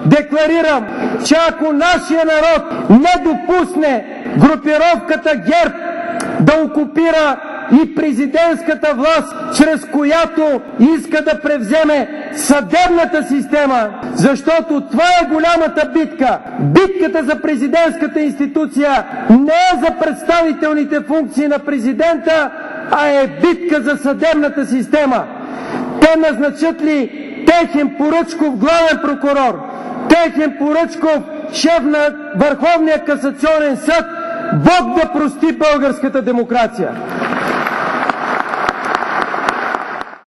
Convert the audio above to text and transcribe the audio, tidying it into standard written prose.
декларирам, че ако нашия народ не допусне групировката ГЕРБ да окупира и президентската власт, чрез която иска да превземе съдебната система, защото това е голямата битка. Битката за президентската институция не е за представителните функции на президента, а е битка за съдебната система. Те назначат ли техен Поръчков главен прокурор, техен Поръчков шеф на Върховния касационен съд, Бог да прости българската демокрация!